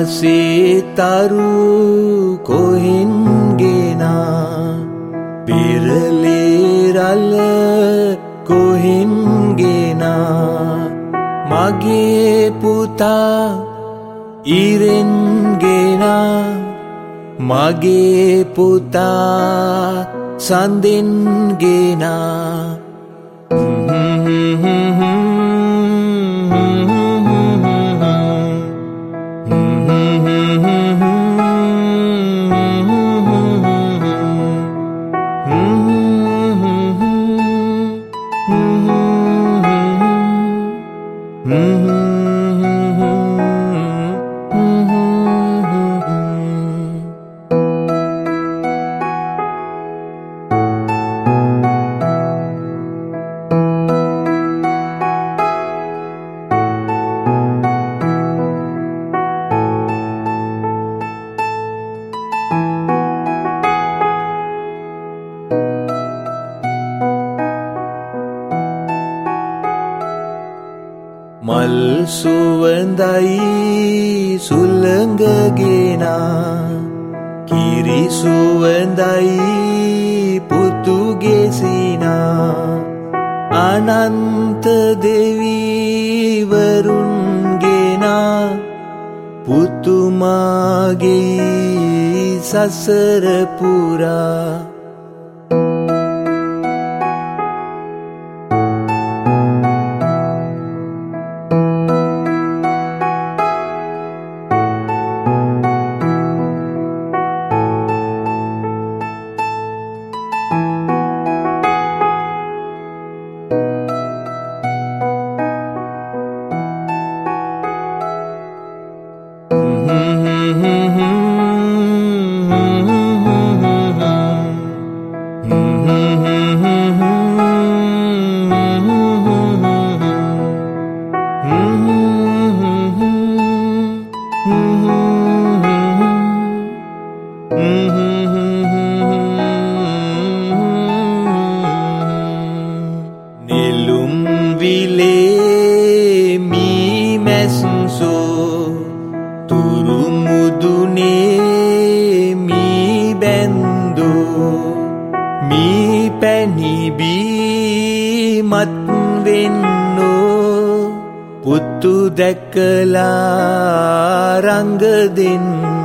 සේතරු කොහෙන් ගෙනා පෙරලේරල කොහෙන් ගෙනා මගේ පුතා ඉරෙන් ගෙනා මගේ පුතා සඳෙන් ගෙනා මල් සුවඳයි සුළඟගෙනා කිරි සුවඳයි පුතුගේ සිනා අනන්ත දෙවිවරුන් ගෙනා පුතුමාගේ සසර පුරා නිලුම් විලේ මී මැස්සෝ තුරු මුදුනේ මී බැන්දෝ මී පැණි බීමත් වෙන්නෝ පුතු දැකලා රංග දෙන්න